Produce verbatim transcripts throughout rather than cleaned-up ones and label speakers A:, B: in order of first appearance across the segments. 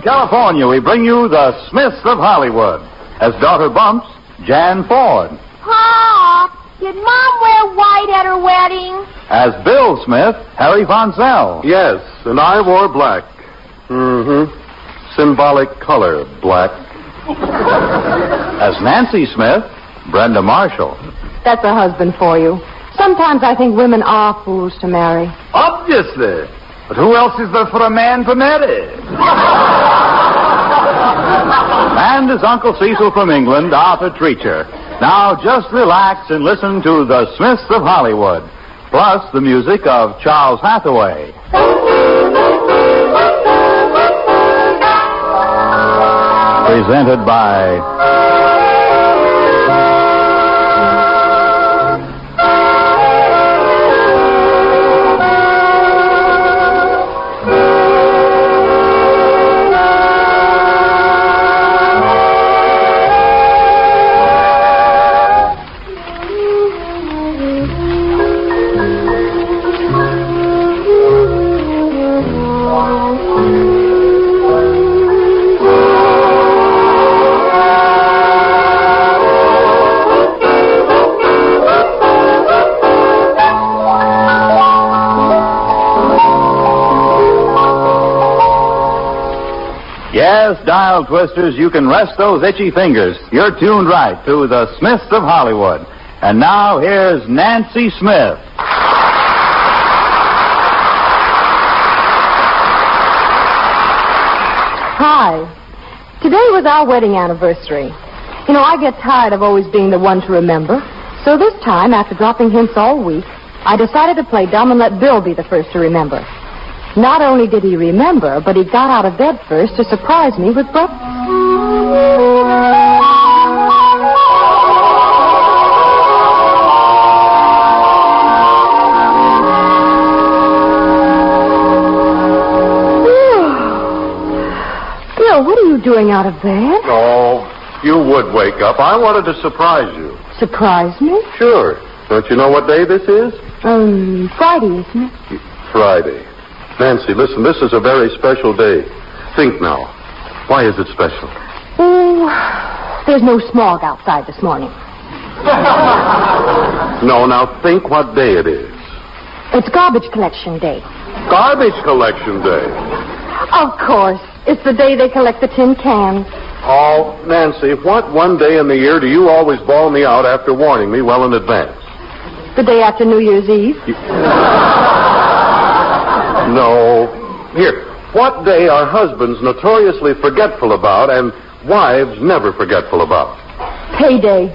A: California, we bring you the Smiths of Hollywood. As daughter Bumps, Jan Ford.
B: Pop, did Mom wear white at her wedding?
A: As Bill Smith, Harry Von Zell.
C: Yes, and I wore black. Mm-hmm. Symbolic color, black.
A: As Nancy Smith, Brenda Marshall.
D: That's a husband for you. Sometimes I think women are fools to marry.
E: Obviously. But who else is there for a man to marry?
A: And as Uncle Cecil from England, Arthur Treacher. Now just relax and listen to the Smiths of Hollywood, plus the music of Charles Hathaway. Presented by... Yes, dial twisters, you can rest those itchy fingers. You're tuned right to the Smiths of Hollywood. And now here's Nancy Smith.
D: Hi. Today was our wedding anniversary. You know, I get tired of always being the one to remember. So this time, after dropping hints all week, I decided to play dumb and let Bill be the first to remember. Not only did he remember, but he got out of bed first to surprise me with breakfast. Bill, what are you doing out of bed?
C: Oh, you would wake up. I wanted to surprise you.
D: Surprise me?
C: Sure. Don't you know what day this is?
D: Um, Friday, isn't it?
C: Friday. Nancy, listen, this is a very special day. Think now. Why is it special?
D: Oh, there's no smog outside this morning.
C: No, now think what day it is.
D: It's garbage collection day.
C: Garbage collection day.
D: Of course. It's the day they collect the tin cans.
C: Oh, Nancy, what one day in the year do you always bawl me out after warning me well in advance?
D: The day after New Year's Eve.
C: You... No. Here, what day are husbands notoriously forgetful about and wives never forgetful about?
D: Payday.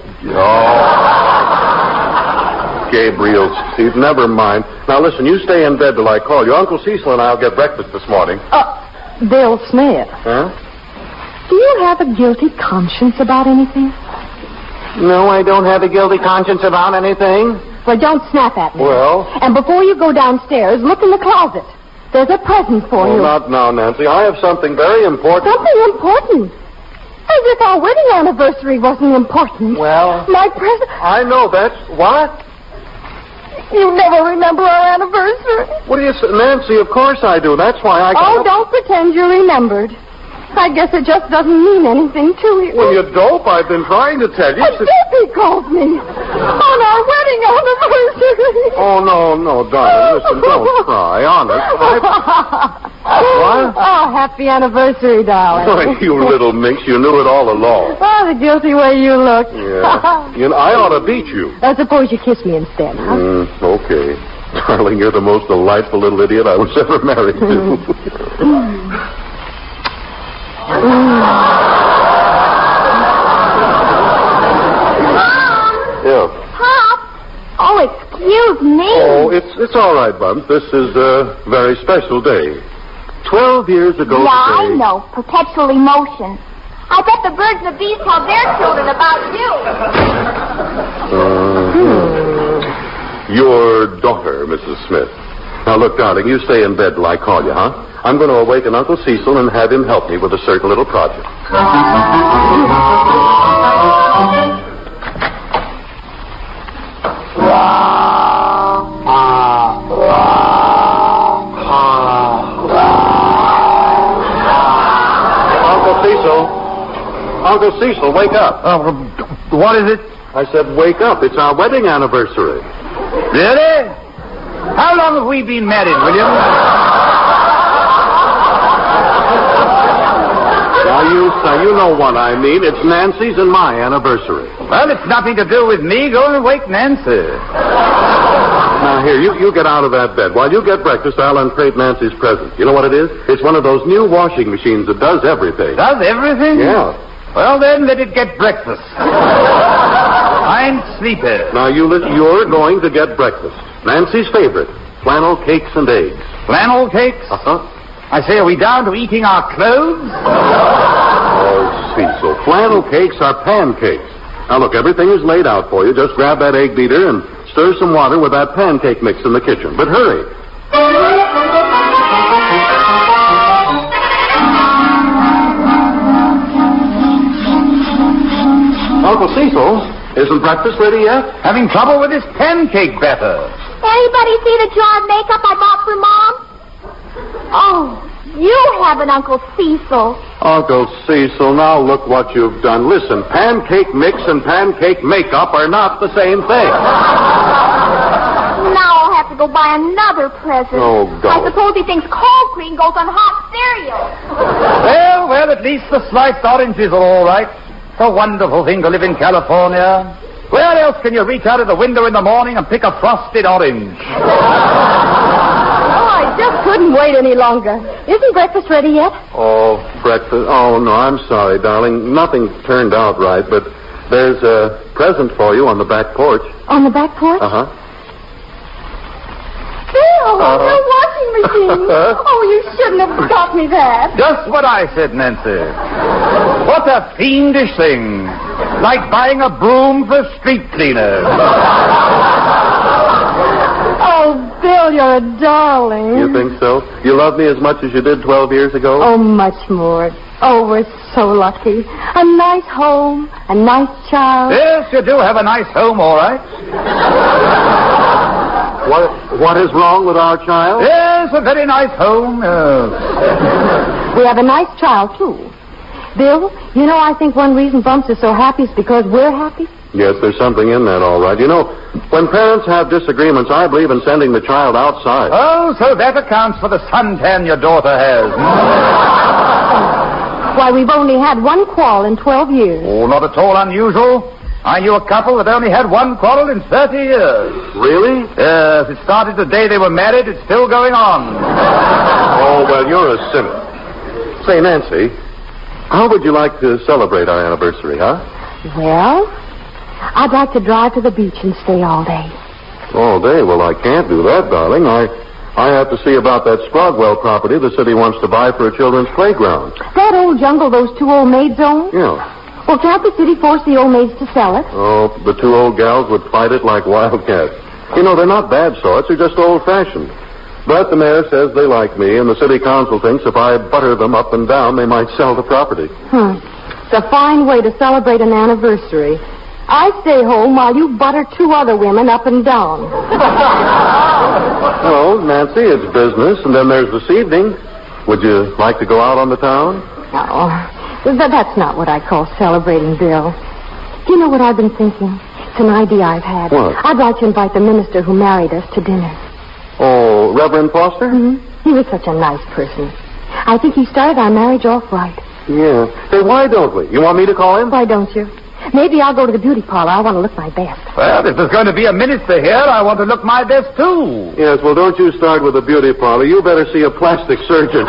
C: Oh. Gabriel, Steve, never mind. Now, listen, you stay in bed till I call you. Uncle Cecil and I'll get breakfast this morning.
D: Uh, Bill Smith.
C: Huh?
D: Do you have a guilty conscience about anything?
E: No, I don't have a guilty conscience about anything.
D: Well, don't snap at me.
C: Well?
D: And before you go downstairs, look in the closet. There's a present for
C: Oh,
D: you.
C: not now, Nancy. I have something very important.
D: Something important? As if our wedding anniversary wasn't important.
E: Well?
D: My present...
C: I know that's... What?
D: You never remember our anniversary.
C: What do you say? Nancy, of course I do. That's why I...
D: Oh, don't pretend you remembered. I guess it just doesn't mean anything to you.
C: Well, you dope. I've been trying to tell you.
D: A Dippy calls me on our wedding anniversary.
C: Oh, no, no, darling. Listen, don't cry. Honest. I... What?
D: Oh, happy anniversary, darling.
C: Oh, you little minx. You knew it all along.
D: Oh, the guilty way you look.
C: Yeah. You know, I ought to beat you.
D: I suppose you kiss me instead, huh?
C: Mm, okay. Darling, you're the most delightful little idiot I was ever married to. Yeah.
B: Pop! Oh, excuse me.
C: Oh, it's it's all right, Bumps. This is a very special day. Twelve years ago
B: Yeah,
C: today...
B: I know. Perpetual emotion. I bet the birds and the bees tell their children about you.
C: Uh, your daughter, Missus Smith. Now, look, darling, you stay in bed till I call you, huh? I'm going to awaken Uncle Cecil and have him help me with a certain little project. Uncle Cecil, wake up.
E: Uh, what is it?
C: I said, wake up. It's our wedding anniversary.
E: Really? How long have we been married, William?
C: Now, you, uh, you know what I mean. It's Nancy's and my anniversary.
E: Well, it's nothing to do with me. Go and wake Nancy.
C: Now, here, you, you get out of that bed. While you get breakfast, I'll uncrate Nancy's present. You know what it is? It's one of those new washing machines that does everything.
E: Does everything?
C: Yeah.
E: Well, then, let it get breakfast. I'm sleepy.
C: Now, you li- you're going to get breakfast. Nancy's favorite, flannel cakes and eggs.
E: Flannel cakes?
C: Uh-huh.
E: I say, are we down to eating our clothes?
C: Oh, Cecil, flannel cakes are pancakes. Now, look, everything is laid out for you. Just grab that egg beater and stir some water with that pancake mix in the kitchen. But hurry. Uncle Cecil, isn't breakfast ready yet?
E: Having trouble with this pancake batter.
B: Anybody see the jar of makeup I bought for Mom? Oh, you have an Uncle Cecil.
C: Uncle Cecil, now look what you've done. Listen, pancake mix and pancake makeup are not the same thing.
B: Now I'll have to go buy another present.
C: Oh,
B: I
C: God.
B: suppose he thinks cold cream goes on hot cereal.
E: Well, well, at least the sliced oranges are all right. It's a wonderful thing to live in California. Where else can you reach out of the window in the morning and pick a frosted orange?
D: I just couldn't wait any longer. Isn't breakfast ready yet?
C: Oh, breakfast. Oh, no, I'm sorry, darling. Nothing turned out right, but there's a present for you on the back porch.
D: On the back porch?
C: Uh-huh.
D: Bill,
C: Uh-huh.
D: your washing machine. Oh, you shouldn't have got me that.
E: Just what I said, Nancy. What a fiendish thing. Like buying a broom for street cleaners.
D: Oh, Bill, you're a darling.
C: You think so? You love me as much as you did twelve years ago?
D: Oh, much more. Oh, we're so lucky. A nice home, a nice child.
E: Yes, you do have a nice home, all right.
C: What, what is wrong with our child?
E: Yes, a very nice home. Yes.
D: We have a nice child, too. Bill, you know, I think one reason Bumps is so happy is because we're happy.
C: Yes, there's something in that, all right. You know, when parents have disagreements, I believe in sending the child outside.
E: Oh, so that accounts for the suntan your daughter has.
D: Why, we've only had one quarrel in twelve years.
E: Oh, not at all unusual. I knew a couple that only had one quarrel in thirty years.
C: Really?
E: Yes, it started the day they were married. It's still going on.
C: Oh, well, you're a sinner. Say, Nancy, how would you like to celebrate our anniversary, huh?
D: Well, I'd like to drive to the beach and stay all day.
C: All day? Well, I can't do that, darling. I I have to see about that Sprogwell property the city wants to buy for a children's playground.
D: That old jungle those two old maids own?
C: Yeah.
D: Well, can't the city force the old maids to sell it?
C: Oh, the two old gals would fight it like wildcats. You know, they're not bad sorts. They're just old-fashioned. But the mayor says they like me, and the city council thinks if I butter them up and down, they might sell the property.
D: Hmm. It's a fine way to celebrate an anniversary. I stay home while you butter two other women up and down.
C: Well, Nancy, it's business, and then there's this evening. Would you like to go out on the town?
D: No, but that's not what I call celebrating, Bill. Do you know what I've been thinking? It's an idea I've had.
C: What?
D: I'd like to invite the minister who married us to dinner.
C: Oh, Reverend Foster?
D: Mm-hmm. He was such a nice person. I think he started our marriage off right.
C: Yeah. Say, why don't we? You want me to call him?
D: Why don't you? Maybe I'll go to the beauty parlor. I want to look my best.
E: Well, if there's going to be a minister here, I want to look my best, too.
C: Yes, well, don't you start with a beauty parlor. You better see a plastic surgeon.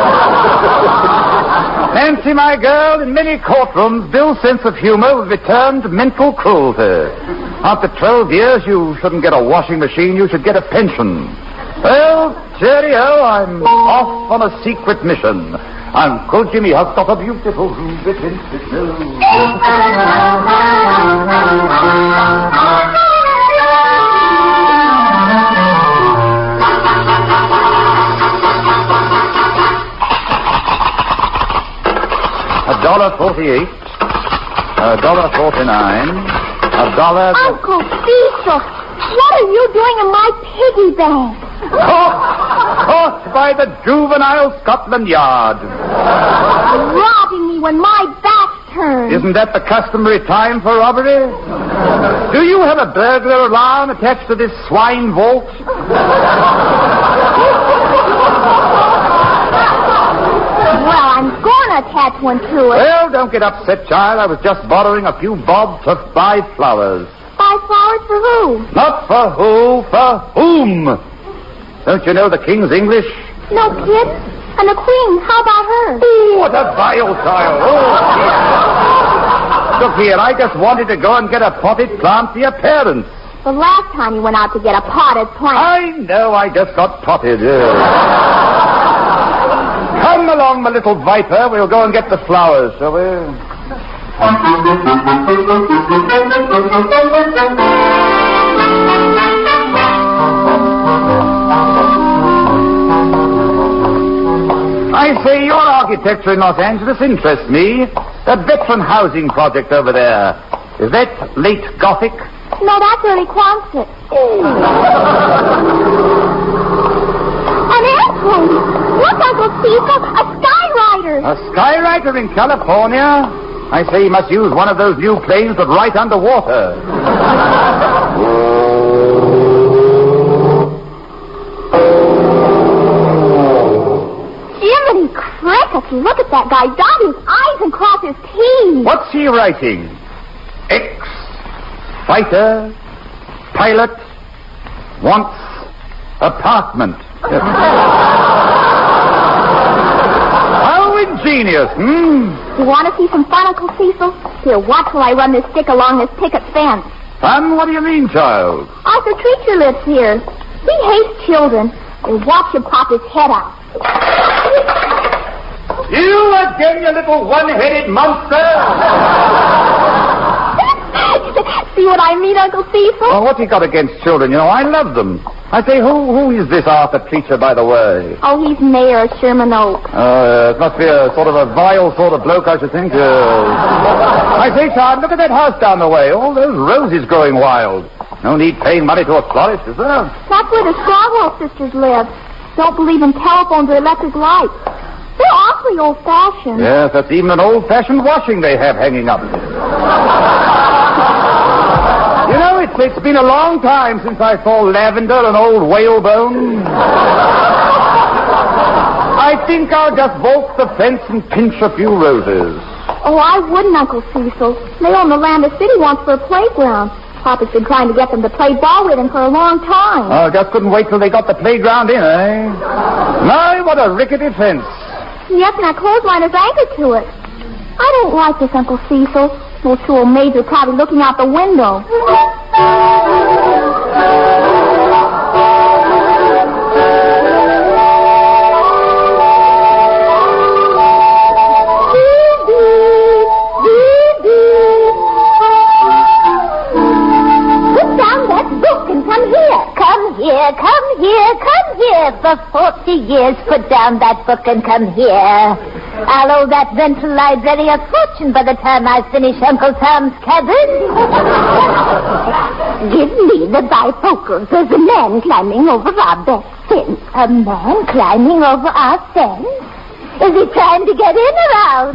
E: Nancy, my girl, in many courtrooms, Bill's sense of humor will be termed mental cruelty. After twelve years, you shouldn't get a washing machine. You should get a pension. Well, cheerio, I'm off on a secret mission. Uncle Jimmy has got a beautiful bit in his nose. A dollar forty-eight, a dollar forty-nine, a dollar.
B: Uncle Cecil, what are you doing in my piggy bank?
E: Caught, caught by the juvenile Scotland Yard.
B: Robbing me when my back's turn.
E: Isn't that the customary time for robbery? Do you have a burglar alarm attached to this swine vault?
B: Well, I'm going to attach one to it.
E: Well, don't get upset, child. I was just borrowing a few bob to buy flowers.
B: Buy flowers for who?
E: Not for who, for whom. Don't you know the King's English?
B: No kidding. And the Queen, how about her?
E: Oh, what a vile child. Oh, dear. Look here, I just wanted to go and get a potted plant for your parents.
B: The last time you went out to get a potted plant.
E: I know, I just got potted. Yeah. Come along, my little viper. We'll go and get the flowers, shall we? I say, your architecture in Los Angeles interests me. That veteran housing project over there. Is that late Gothic?
B: No, that's early Quonset. An airplane. Look, Uncle Cecil, a skywriter.
E: A skywriter in California? I say you must use one of those new planes that right underwater.
B: Jiminy crickets, look at that guy dot his I's and cross his T's.
E: What's he writing? X, fighter, pilot, wants apartment. How ingenious, hmm?
B: You want to see some fun, Uncle Cecil? Here, watch while I run this stick along this picket fence.
E: Fun? What do you mean, child?
B: Arthur Treacher lives here. He hates children. They watch him pop his head out.
E: You again, you little one-headed monster!
B: See what I mean, Uncle Cecil?
E: Well, what's he got against children? You know, I love them. I say, who who is this Arthur Treacher, by the way?
B: Oh, he's mayor of Sherman Oaks.
E: Uh, it must be a sort of a vile sort of bloke, I should think. Uh... I say, child, look at that house down the way. All those roses growing wild. No need paying money to a florist, is there?
B: That's where the Strawwell sisters live. Don't believe in telephones or electric lights. They're awfully old-fashioned.
E: Yes, that's even an old-fashioned washing they have hanging up. You know, it's, it's been a long time since I saw lavender and old whalebone. I think I'll just vault the fence and pinch a few roses.
B: Oh, I wouldn't, Uncle Cecil. They own the land the city wants for a playground. Papa's been trying to get them to play ball with him for a long time.
E: Oh, just couldn't wait till they got the playground in, eh? My, what a rickety fence.
B: Yes, and our clothesline is anchored to it. I don't like this, Uncle Cecil. Those two old maids are probably looking out the window. Put down that book and come here.
F: Come here, come here, come here. For forty years, put down that book and come here. I'll owe that rental library a fortune by the time I finish Uncle Tom's Cabin. Give me the bifocals. There's a man climbing over our back fence. A man climbing over our fence? Is he trying to get in or out?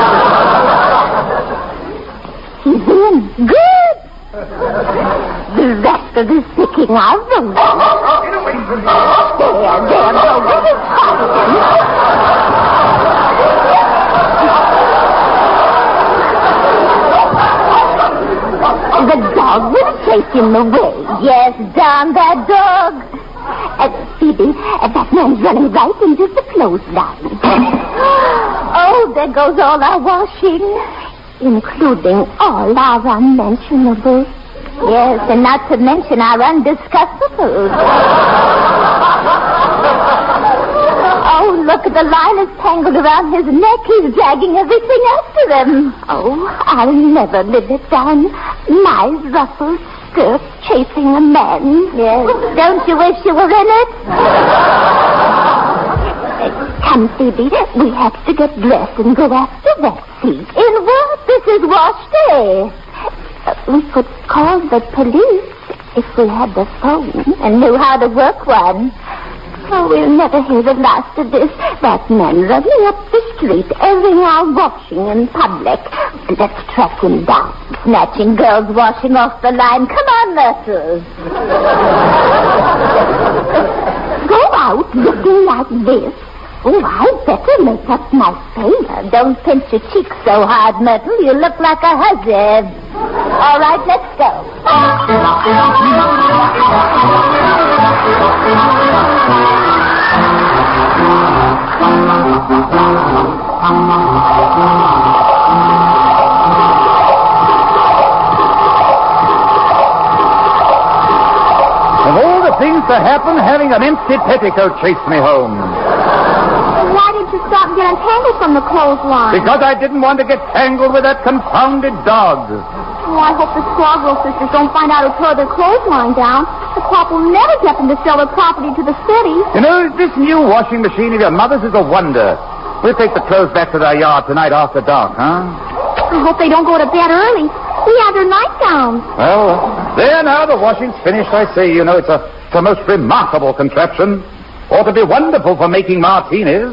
F: He's in. Good. The rest of the sticking out the way. There, there, go. This is fine. The dog will chase him away. Yes, darn that dog. Uh, Phoebe, uh, that man's running right into the clothesline. Oh, there goes all our washing, including all our unmentionables. Yes, and not to mention our undiscussables. Oh, look, the line is tangled around his neck. He's dragging everything after him. Oh, I'll never live it down. My ruffled skirt chasing a man. Yes. Don't you wish you were in it? Come, Phoebe. We have to get dressed and go after that seat. In what? This is wash day. Uh, we could call the police if we had the phone and knew how to work one. Oh, we'll never hear the last of this. That man running up the street, airing our washing in public. Let's track him down. Snatching girls washing off the line. Come on, nurses. Go out looking like this. Oh, I'd better make up my face. Don't pinch your cheeks so hard, Myrtle. You look like a hussy. All right, let's go.
E: Of all the things to happen, having an empty petticoat chased me home.
B: Why didn't you stop and get untangled from the clothesline?
E: Because I didn't want to get tangled with that confounded dog.
B: Oh, I hope the Scarborough sisters don't find out who tore their clothesline down. The crop will never get them to sell their property to the city.
E: You know, this new washing machine of your mother's is a wonder. We'll take the clothes back to their yard tonight after dark, huh?
B: I hope they don't go to bed early. We have their nightgowns.
E: Well, uh, there now, the washing's finished, I say. You know, it's a, it's a most remarkable contraption. Ought to be wonderful for making martinis.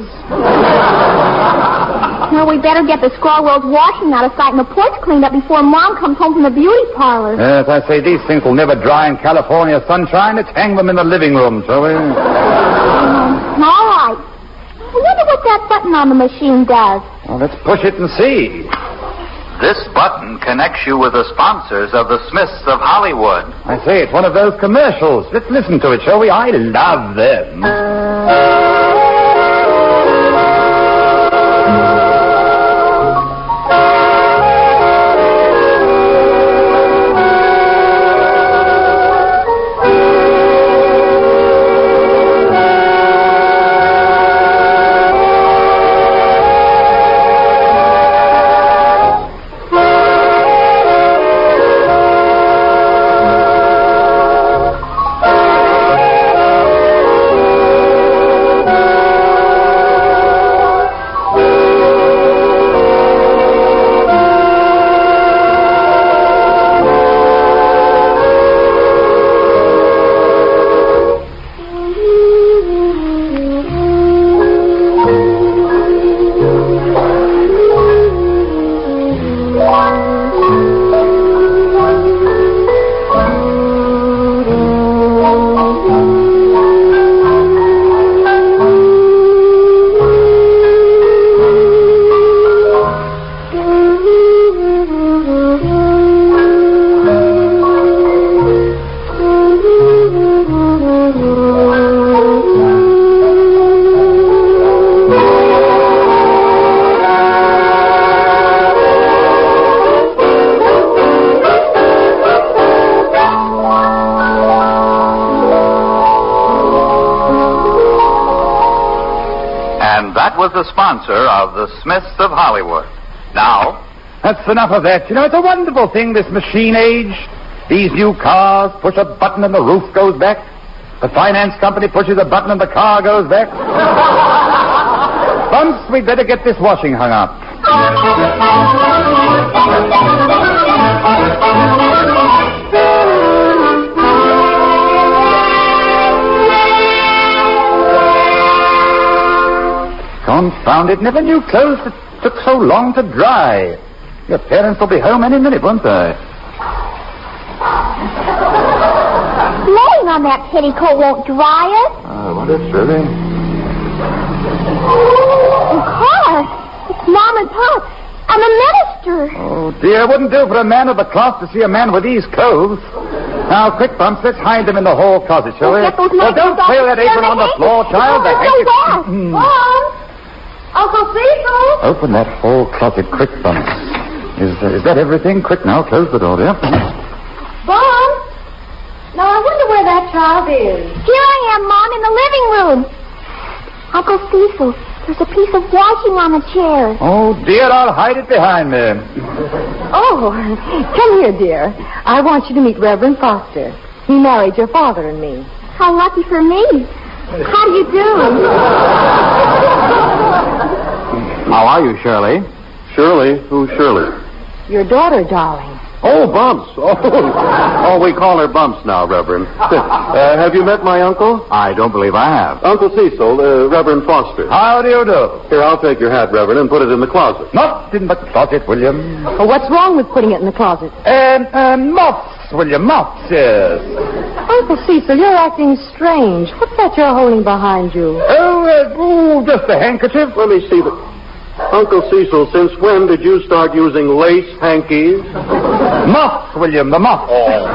B: Well, we better get the Scrawwell's washing out of sight and the porch cleaned up before Mom comes home from the beauty parlor.
E: Yes, I say, these things will never dry in California sunshine. Let's hang them in the living room, shall we?
B: Um, all right. I wonder what that button on the machine does.
E: Well, let's push it and see.
A: This button connects you with the sponsors of the Smiths of Hollywood.
E: I say, it's one of those commercials. Let's listen to it, shall we? I love them.
A: That was the sponsor of the Smiths of Hollywood. Now...
E: That's enough of that. You know, it's a wonderful thing, this machine age. These new cars push a button and the roof goes back. The finance company pushes a button and the car goes back. Bumps, we'd better get this washing hung up. Confound it, never knew clothes that took so long to dry. Your parents will be home any minute, won't they?
B: Laying on that petticoat won't dry it.
C: I wonder, Shirley.
B: Oh, car. It's Mom and Pop. I'm a minister.
E: Oh, dear, it wouldn't do for a man of the cloth to see a man with these clothes. Now, quick, Bumps, let's hide them in the hall closet, shall we?
B: Get those
E: Well, don't
B: off.
E: trail that apron on the floor, child. The
B: Oh,
E: handkerchief-
B: Dad.
E: Mm.
B: Mom. Uncle Cecil.
E: Open that hall closet quick, Bumps. Is, uh, is that everything? Quick now, close the door, dear.
D: Mom? Now, I wonder where that child is.
B: Here I am, Mom, in the living room. Uncle Cecil, there's a piece of washing on the chair.
E: Oh, dear, I'll hide it behind me.
D: Oh, come here, dear. I want you to meet Reverend Foster. He married your father and me.
B: How lucky for me. How do you do?
A: How are you, Shirley?
C: Shirley? Who's Shirley?
D: Your daughter, darling.
C: Oh, Bumps. Oh, oh, we call her Bumps now, Reverend. uh, have you met my uncle?
A: I don't believe I have.
C: Uncle Cecil, uh, Reverend Foster.
E: How do you do?
C: Here, I'll take your hat, Reverend, and put it in the closet.
E: Not in the closet, William.
D: Well, what's wrong with putting it in the closet?
E: Um, um, moths, William, moths, yes.
D: Uncle Cecil, you're acting strange. What's that you're holding behind you?
E: Oh, uh, oh, just a handkerchief.
C: Let me see the... Uncle Cecil, since when did you start using lace hankies?
E: Moths, William, the moths.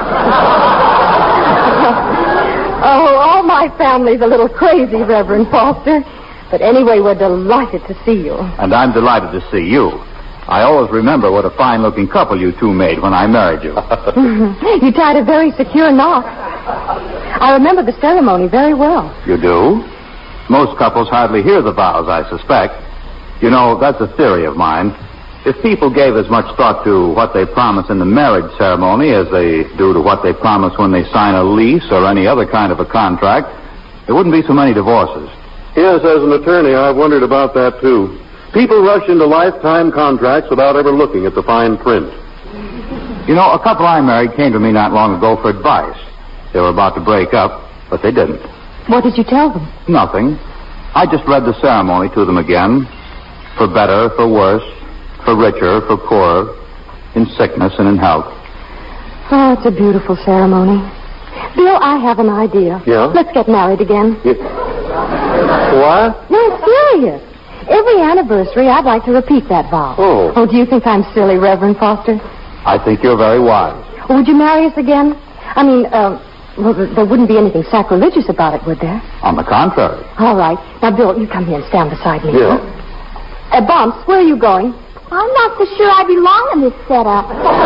D: Oh, all my family's a little crazy, Reverend Foster. But anyway, we're delighted to see you.
A: And I'm delighted to see you. I always remember what a fine-looking couple you two made when I married you.
D: You tied a very secure knot. I remember the ceremony very well.
A: You do? Most couples hardly hear the vows, I suspect. You know, that's a theory of mine. If people gave as much thought to what they promise in the marriage ceremony as they do to what they promise when they sign a lease or any other kind of a contract, there wouldn't be so many divorces.
C: Yes, as an attorney, I've wondered about that, too. People rush into lifetime contracts without ever looking at the fine print.
A: You know, a couple I married came to me not long ago for advice. They were about to break up, but they didn't.
D: What did you tell them?
A: Nothing. I just read the ceremony to them again. For better, for worse, for richer, for poorer, in sickness and in health.
D: Oh, it's a beautiful ceremony. Bill, I have an idea.
C: Yeah?
D: Let's get married again.
C: Yeah. What?
D: No, it's serious. Every anniversary, I'd like to repeat that vow.
C: Oh.
D: Oh, do you think I'm silly, Reverend Foster?
A: I think you're very wise.
D: Or would you marry us again? I mean, uh, well, there wouldn't be anything sacrilegious about it, would there?
A: On the contrary.
D: All right. Now, Bill, you come here and stand beside me.
C: Yeah.
D: Uh, Bumps, where are you going?
B: I'm not so sure I belong in this setup.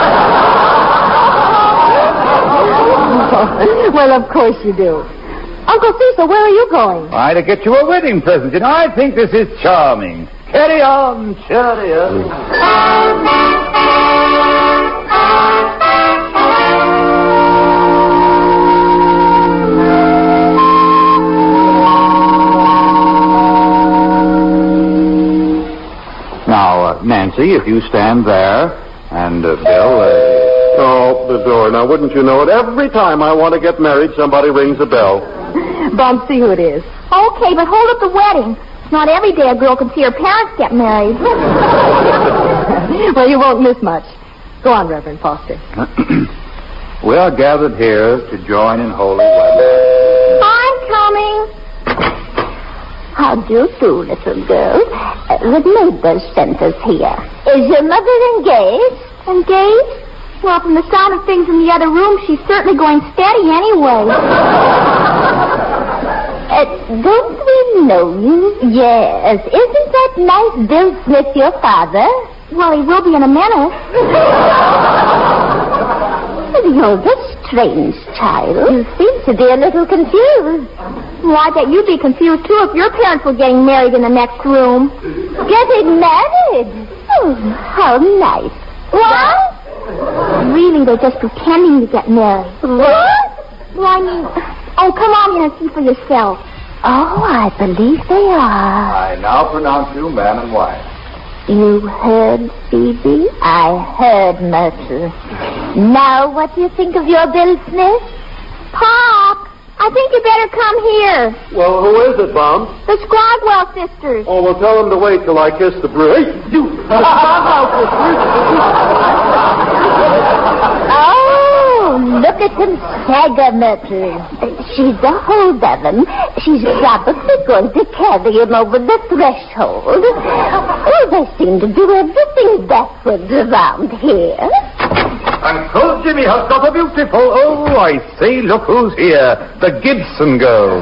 D: Well, of course you do. Uncle Cecil, where are you going?
E: Why, to get you a wedding present. You know, I think this is charming. Carry on, cheerio.
A: Now, uh, Nancy, if you stand there, and uh, Bill... Uh...
C: Oh, the door. Now, wouldn't you know it? Every time I want to get married, somebody rings a bell.
D: Bumps, see who it is.
B: Okay, but hold up the wedding. Not every day a girl can see her parents get married.
D: Well, you won't miss much. Go on, Reverend Foster.
A: We are gathered here to join in holy wedlock.
B: I'm coming.
F: How do you do, little girl? Uh, the neighbors sent us here. Is your mother engaged?
B: Engaged? Well, from the sound of things in the other room, she's certainly going steady anyway.
F: Uh, don't we know you? Yes. Isn't that nice Bill Smith your father?
B: Well, he will be in a minute.
F: You're a strange child. You seem to be a little confused.
B: Well, I bet you'd be confused, too, if your parents were getting married in the next room.
F: Getting married? Oh, how nice.
B: What? Really, they're just pretending to get married.
F: What?
B: Well, I mean... Oh, come on here and see for yourself.
F: Oh, I believe they are.
A: I now pronounce you man and wife.
F: You heard, Phoebe? I heard, Myrtle. Now, what do you think of your Bill Smith?
B: Pop, I think you better come here.
C: Well, who is it, Bum?
B: The Scrogwell sisters.
C: Oh, well, tell them to wait till I kiss the brew. Hey, you!
F: Oh, look at them stagger, Myrtle. She's a hold of him. She's probably going to carry him over the threshold. Oh, they seem to do everything backwards around here.
E: Uncle Jimmy has got a beautiful... Oh, I say, look who's here. The Gibson girl.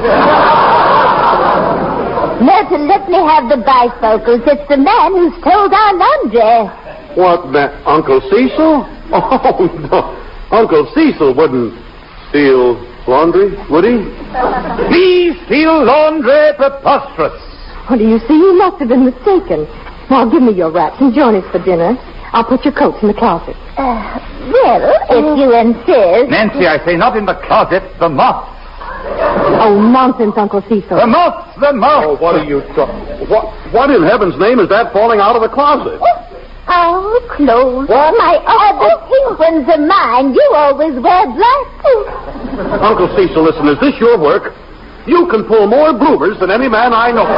F: Myrtle, let me have the bifocals. It's the man who stole our laundry.
C: What, man? Uncle Cecil? Oh, no. Uncle Cecil wouldn't steal laundry, would he?
E: He steal laundry, preposterous.
D: What do you see? You must have been mistaken. Now, give me your wraps and join us for dinner. I'll put your coats in the closet.
F: Uh, well, if you insist.
E: Nancy, I say not in the closet, the moths.
D: Oh, nonsense, Uncle Cecil.
E: The moths, the moths.
C: Oh, what are you talking... What, what in heaven's name is that falling out of the closet?
F: Oh, clothes. What? My other pink ones are mine. You always wear black.
C: Uncle Cecil, listen, is this your work? You can pull more bloomers than any man I know.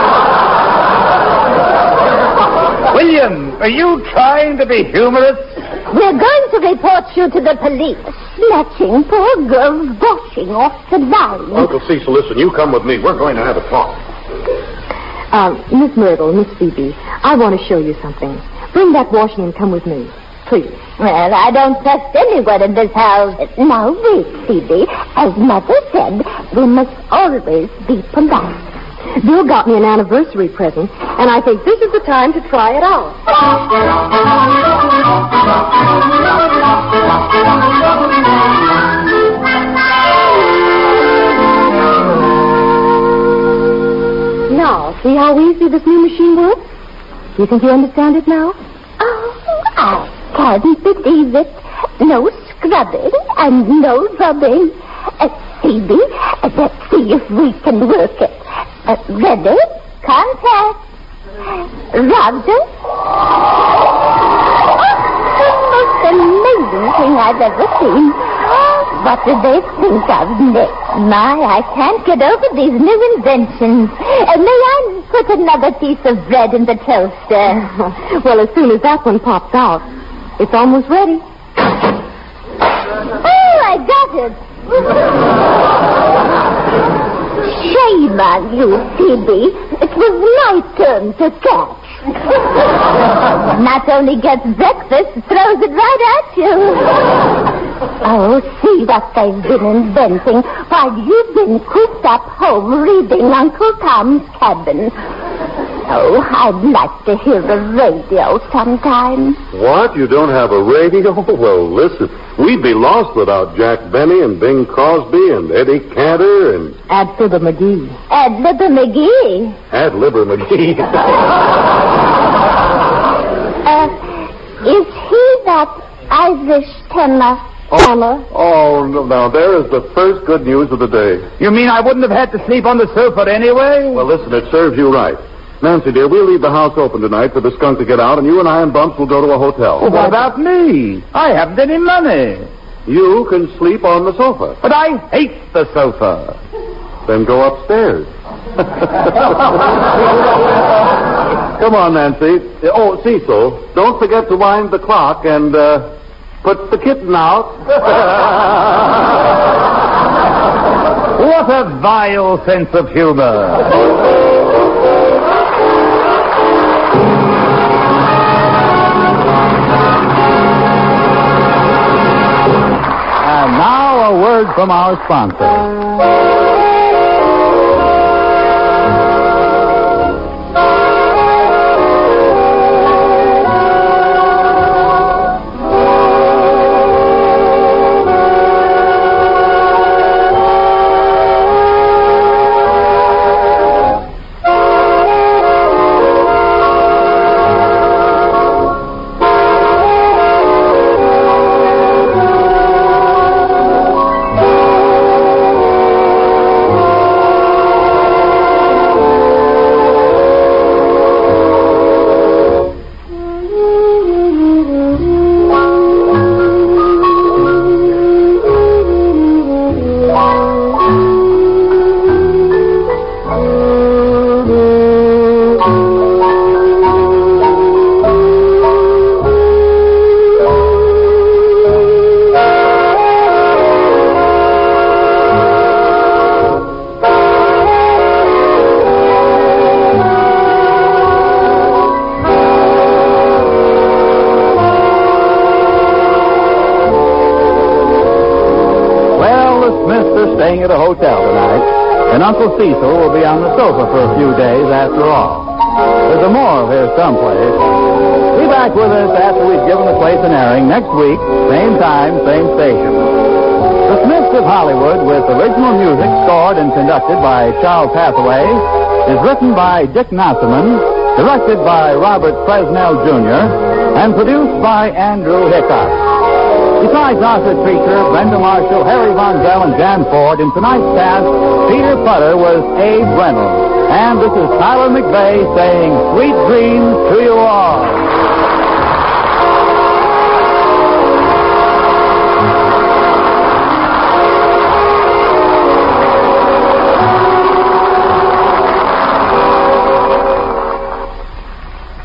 E: William, are you trying to be humorous?
F: We're going to report you to the police. Snatching poor girls washing off the line.
C: Uncle Cecil, listen, you come with me. We're going to have a talk.
D: Um, Miss Myrtle, Miss Phoebe, I want to show you something. Bring that washing and come with me, please.
F: Well, I don't trust anyone in this house. Now, wait, Phoebe. As Mother said, we must always be polite.
D: Bill got me an anniversary present, and I think this is the time to try it out. Now, see how easy this new machine works? Do you think you understand it now?
F: Oh, I can't believe it. No scrubbing and no rubbing. Uh, Phoebe, uh, let's see if we can work it. Uh, ready? Contact. Roger. Oh, the most amazing thing I've ever seen. What do they think of next? My, I can't get over these new inventions. Uh, may I put another piece of bread in the toaster?
D: Well, as soon as that one pops out, it's almost ready.
F: Oh, I got it. Shame on you, Phoebe. It was my turn to catch. Not only gets breakfast, throws it right at you. Oh, see what they've been inventing while you've been cooped up home reading Uncle Tom's Cabin. Oh, I'd like to hear the radio sometime.
C: What? You don't have a radio? Well, listen, we'd be lost without Jack Benny and Bing Crosby and Eddie Cantor and...
D: Ad Fibber McGee.
F: Ad Libber McGee.
C: Ad Libber McGee.
F: uh, is he that Irish tenor?
C: Oh, oh, no, now, there is the first good news of the day.
E: You mean I wouldn't have had to sleep on the sofa anyway?
C: Well, listen, it serves you right. Nancy, dear, we'll leave the house open tonight for the skunk to get out, and you and I and Bumps will go to a hotel.
E: Well, what about me? I haven't any money.
C: You can sleep on the sofa.
E: But I hate the sofa.
C: Then go upstairs. Come on, Nancy. Oh, Cecil, don't forget to wind the clock and uh, put the kitten out.
E: What a vile sense of humor. A word from our sponsor. Staying at a hotel tonight, and Uncle Cecil will be on the sofa for a few days after all. There's a moral here someplace. Be back with us after we've given the place an airing next week, same time, same station. The Smiths of Hollywood, with original music scored and conducted by Charles Hathaway, is written by Dick Nasserman, directed by Robert Fresnel Junior, and produced by Andrew Hickok. Besides Arthur Treacher, Brenda Marshall, Harry Von Zell, and Jan Ford, in tonight's cast, Peter Putter was Abe Reynolds. And this is Tyler McVeigh saying sweet dreams to you all.